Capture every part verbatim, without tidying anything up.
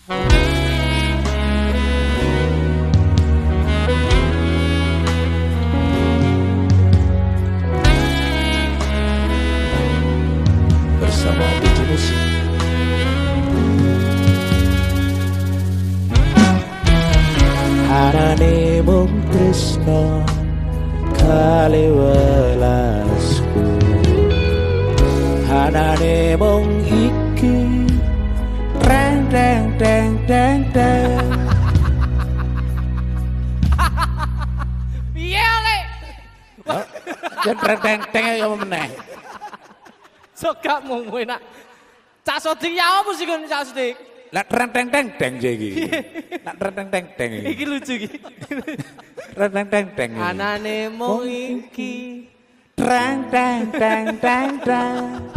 Bersama D J Musik. Anane mung tresno kali welasku, anane mung iki Teng teng teng teng teng. Piye oleh? Jan teng teng teng ya meneh. Sok gak mung enak. Cak Sodik ya apa sih kon Cak Sodik? Lah teng teng teng teng iki. Nak teng teng teng teng iki. Iki lucu iki. Teng teng teng teng. Anane mung iki. Teng teng teng teng teng.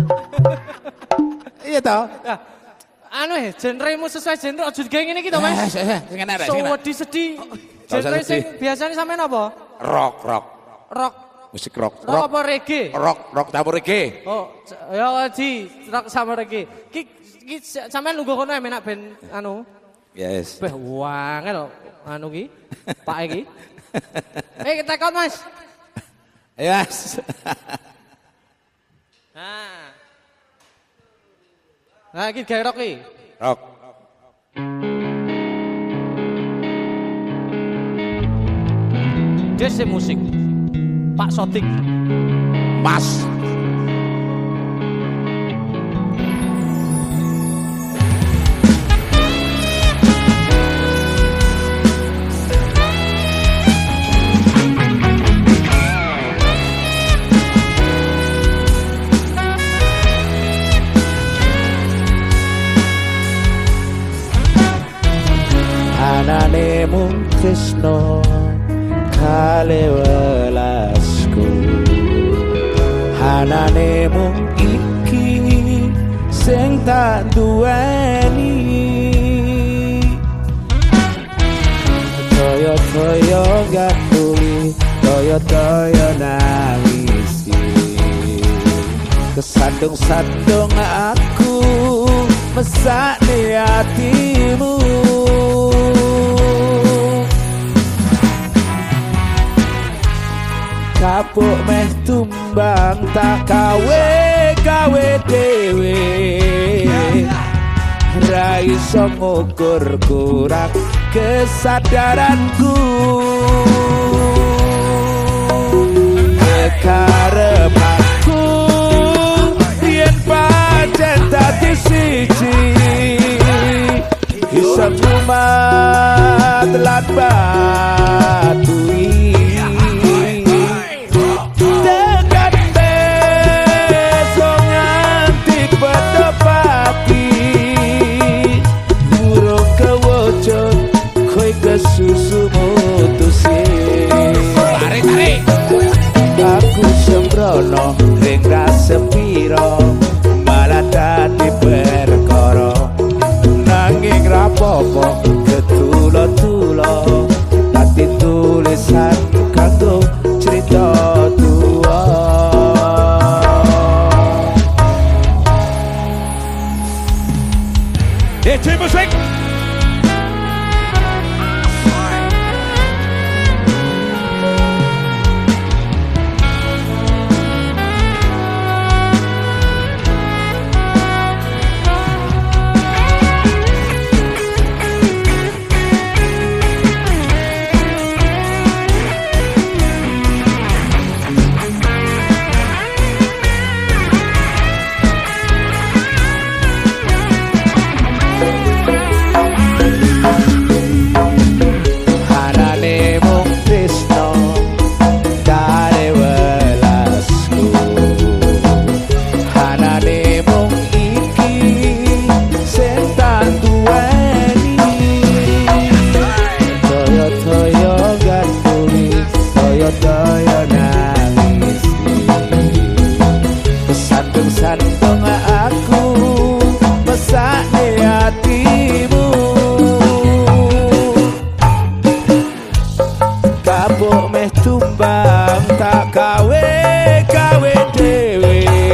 Iya toh? Anu ya, genremu sesuai genre aja digawe ngene iki to, Mas. Sing enak rek, sing enak. So sedih. Genre sing biasane sampean apa? Rock, rock. Rock. Musik rock. Rock apa reggae? Rock, rock campur reggae. Oh, ya di rock sama reggae. Ki ki sampean lungguh kono enak ben anu. Yes. Beh, wangel anu ki. Pak iki. Eh, kita tekot, Mas. Yes. Nah. Nah, iki gawe rock iki. Rock. Dese musik. Pak Sodik. Mas. Anane mung tresno kali welasku, anane mung iki sing tak duweni. Toyo-toyo ganduli, toyo-toyo nangisi, kesandung-sandung aku mesakne hatimu. Kapuk meh tumbang tak kawe kawe dewe, ra iso ngukur kurang kesadaranku. Karepku yen pancen dadi siji, iso kumat lan baturi. Susu mutusi tarik tarik aku sembrono ring rasepiro malah dadi perkara nanging rapopo ketulo-tulo dadi tulisan kanggo cerita tua. D J Musik.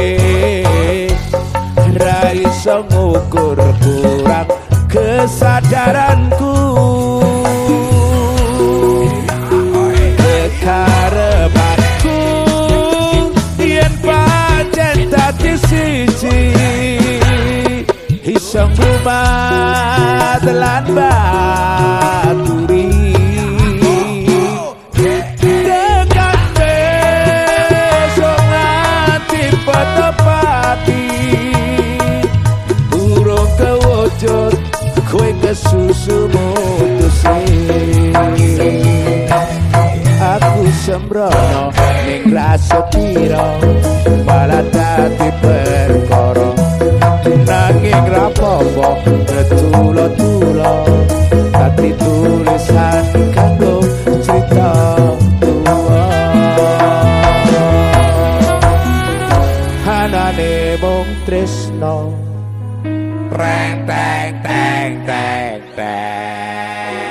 Ngukur kurang kesadaran. jaranku kekarepanku yen pancen dadi siji iso ngumat lan baturi dekate songati patapati burung kewujud kowe kesusu mutusi aku sembrono ning rasa piro malah dadi perkara nanging rapopo ngetulo-tulo dadi tulisan kanggo cerita tua hanane mung tresno reng teng teng teng teng